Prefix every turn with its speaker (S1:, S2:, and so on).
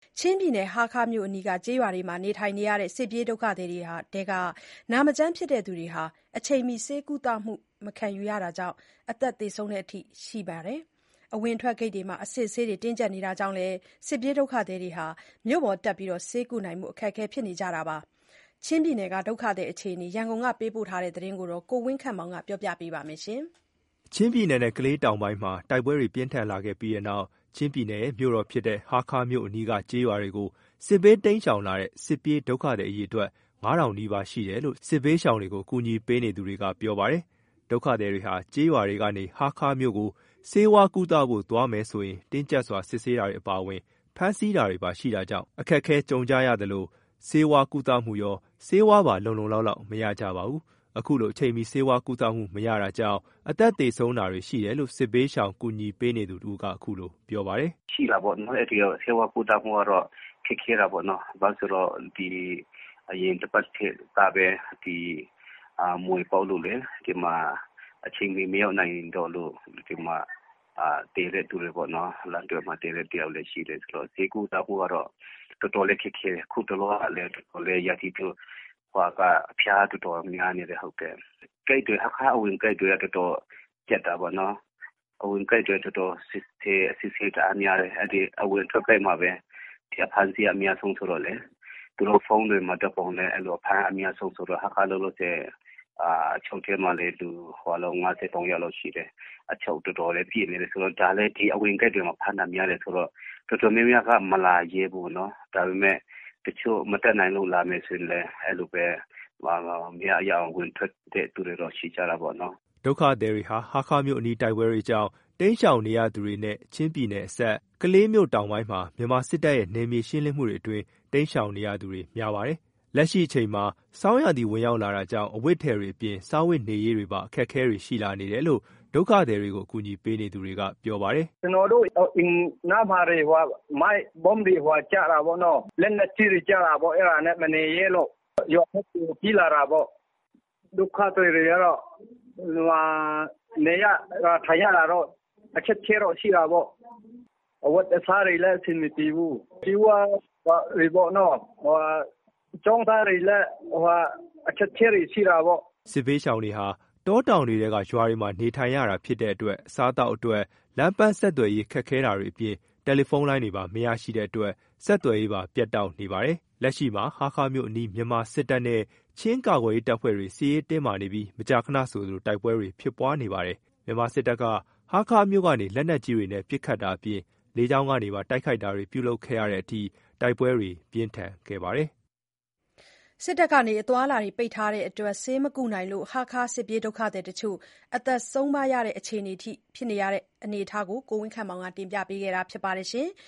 S1: ချင်းပြည်နယ်ဟားခါးမြို့အနီးကကျေးရွာတွေမှာနေထိုင်နေရတဲ့စစ်ပြေးဒုက္ခသည်တွေထဲကနာမကျန်းဖြစ်သူတွေဟာအချိန်မီဆေးကုသမှုမခံယူရတာကြောင့်အသက်သေဆုံးတဲ့အထိရှိပါတယ်။ အဝင်အထွက်ဂိတ်တွေမှာအစစ်အဆေးတွေတင်းကျပ်နေတာကြောင့်လည်းစစ်ပြေးဒုက္ခသည်တွေဟာမြို့ပေါ်တက်ပြီးဆေးကုနိုင်မှုအခက်အခဲဖြစ်နေကြတာပါ။ ချင်းပြည်နယ်ကဒုက္ခသည်အခြေအနေရန်ကုန်ကပေးပို့တဲ့သတင်းကိုကိုဝင်းခန့်မောင်ကပြောပြပါမယ်။
S2: ချင်းပြည်နယ်နဲ့ကလေးတောင်ပိုင်းမှာတိုက်ပွဲတွေပြင်းထန်လာခဲ့ပြီးနောက်ချင်းပြည်နယ်ရဲ့မြို့တော်ဖြစ်တဲ့ဟားခါးမြို့အနီးကကျေးရွာတွေကိုစစ်ဘေးတိမ်းရှောင်လာတဲ့စစ်ပြေးဒုက္ခသည်အရေအတွက် 5000 နီးပါးရှိတယ်လို့စစ်ဘေးရှောင်တွေကိုကူညီပေးနေသူတွေကပြောပါတယ်။ ဒုက္ခသည်တွေဟာကျေးရွာတွေကနေဟားခါးမြို့ကိုဆေးဝါးကုသဖို့သွားမယ်ဆိုရင်တင်းကျပ်စွာစစ်ဆေးတာတွေအပါအဝင်ဖမ်းဆီးတာတွေပါရှိတာကြောင့်အခက်အခဲကြုံကြရသလိုဆေးဝါးကုသမှုရောဆေးဝါးပါလုံလုံလောက်လောက်မရကြပါဘူး။ အခုလိုအချိန်မီဆေးဝါးကုသမှုမရတာကြောင့်အသက်သေဆုံးတာတွေရှိတယ်လို့စစ်ဘေးရှောင်ကူညီပေးနေသူတဦးကအခုလိုပြောပါတယ်
S3: ။ ရှိတာပေါ့နော်အဲ့ဒီဆေးဝါးကုသမှုကတော့ခက်ခဲတာပေါ့နော်ဘာလို့ဆိုတော့ဒီအရင်တစ်ပတ်ကပဲဒီမွေပေါက်လို့လေဒီမှာအချိန်မီမရောက်နိုင်တော့လို့ဒီမှာတည်တဲ့သူတွေပေါ့နော်လမ်းတွေမှာတည်တဲ့တယောက်လည်းရှိတယ်ဆိုတော့ဆေးကုသမှုကတော့တော်တော်လေးခက်ခဲခုတလောကလည်းတော်တော်လေးရည်တည်သူဟိုကအဖျားတော်တော်များနေတယ်ဟုတ်ကဲ့ကိတ်တွေအခါအဝင်ကိတ်တွေတော်တော်ကျက်တာပေါ့နော်အဝင်ကိတ်တွေတော်တော်စစ်ဆေးတာအများတယ်အဲ့ဒီအဝင်ထွက်ကိတ်မှာပဲဒီအဖမ်းဆီးအများဆုံးဆိုတော့လေသူတို့ဖုန်းတွေမှာတက်ပုံနဲ့အဲ့လိုဖမ်းအများဆုံးဆိုတော့ဟာလို့အချုပ်ထဲမှာလေလူဟိုလုံး53ရောက်လို့ရှိတယ်အချုပ်တော်တော်လေးပြည့်နေတယ်ဆိုတော့ဒါလည်းဒီအဝင်ကိတ်တွေမှာဖမ်းတာများတယ်ဆိုတော့တော်တော်များများကမလာရဲဘူးနော်ဒါပေမဲ့တချို့မတက်နိုင်လို့လာမယ်ဆိုရင်လည်းအဲ့လိုပဲမရရအောင်ဝင်ထွက်တဲ့သူတွေတော့ရှိကြတာပေါ့နော်
S2: ဒုက္ခသည်တွေဟာဟားခါးမြို့အနီးတိုက်ပွဲတွေကြောင့်တိမ်းရှောင်နေရသူတွေနဲ့ချင်းပြည်နယ်အစပ်ကလေးမြို့တောင်ပိုင်းမှာမြန်မာစစ်တပ်ရဲ့နယ်မြေရှင်းလင်းမှုတွေအတွင်းတိမ်းရှောင်နေရသူတွေများပါတယ်။လက်ရှိအချိန်မှာဆောင်းရာသီဝင်ရောက်လာတာကြောင့်အဝတ်ထည်တွေအပြင်စားဝတ်နေရေးတွေပါအခက်အခဲတွေရှိလာနေတယ်လို့ဒုက္ခသည်တွေကိုအကူအညီပေးနေသူတွေကပြောပါတယ်
S4: ။ကျွန်တော်တို့အင်နာမာတွေမိုက်ဘုံတွေကျတာပေါ့နော်လက်နက်ကြီးတွေကျတာပေါ့အဲ့ဒါနဲ့မနေရဲလို့ရောဖက်ကြီးလာတာပေါ့ဒုက္ခတွေတွေကတော့နေရထိုင်ရတာတော့အချက်ချဲတော့ရှိတာပေါ့အဝတ်အစားတွေလည်းအဆင်မပြေဘူးဒီဝါတွေပေါ့နော်ကျောင်းသားတွေလည်းအချက်ချဲတွေရှိတာပေါ့
S2: စစ်ဘေးရှောင်တွေဟာတောတောင်တွေကရွာတွေမှာနေထိုင်ရတာဖြစ်တဲ့အတွက်အစားအသောက်အတွက်လမ်းပန်းဆက်သွယ်ရေးခက်ခဲတာတွေအပြင်တယ်လီဖုန်းလိုင်းတွေပါမရရှိတဲ့အတွက်ဆက်သွယ်ရေးပါပြတ်တောက်နေပါတယ်။လက်ရှိမှာဟားခါးမြို့အနီးမြန်မာစစ်တပ်နဲ့ချင်းကာကွယ်ရေးတပ်ဖွဲ့တွေစစ်ရေးတင်းမာနေပြီးမကြာခဏဆိုသလိုတိုက်ပွဲတွေဖြစ်ပွားနေပါတယ်။မြန်မာစစ်တပ်ကဟားခါးမြို့ကနေလက်နက်ကြီးတွေနဲ့ပစ်ခတ်တာအပြင်လေကြောင်းကနေပါတိုက်ခိုက်တာတွေပြုလုပ်ခဲ့ရတဲ့အထိတိုက်ပွဲတွေပြင်းထန်ခဲ့ပါတယ်။
S1: စစ်တပ်ကအသွားအလာပိတ်ထားတဲ့အတွက်ဆေးမကုနိုင်လို့ဟားခါးစစ်ပြေးဒုက္ခသည်တချို့အသက်ဆုံးပါးရတဲ့အခြေအနေထိဖြစ်နေရတဲ့အနေအထားကိုကိုဝင်းခန့်မောင်ကတင်ပြပေးထားပါတယ်။